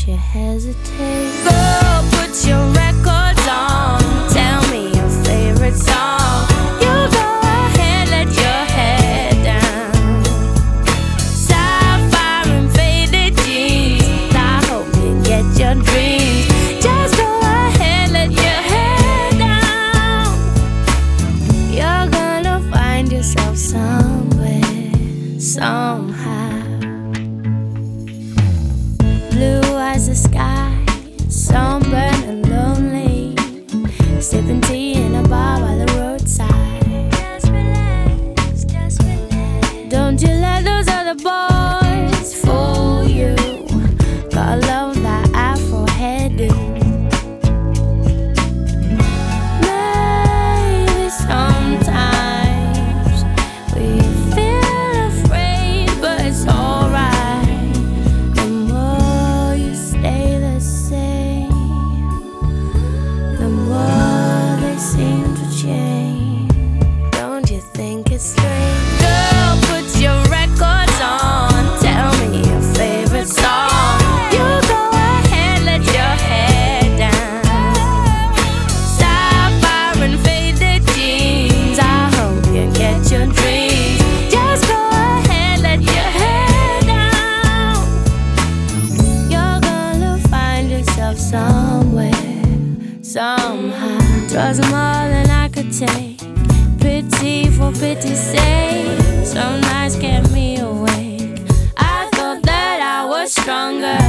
you hesitate. Girl, put your records on. Tell me your favorite song. You go ahead, let your head down. Sapphire and faded jeans. I hope you get your dreams. Just go ahead, let your head down. You're gonna find yourself somewhere, somehow. Blue as the sky, sunburned and lonely, sipping tea in a bar by the roadside. Just relax, just relax. Don't you let those other boys fool you. Gotta love that Afro hairdo. Maybe sometimes we feel afraid, but it's alright. The more you stay the same, the more they seem to change. Don't you think it's strange? Girl, put your records on. Tell me your favorite song. You go ahead, let your head down. Sapphire and faded jeans. I hope you get your dreams. Just go ahead, let your head down. You're gonna find yourself somewhere, somehow. 'Twas more than I could take. Pity for pity's sake. Some nights kept me awake. I thought that I was stronger.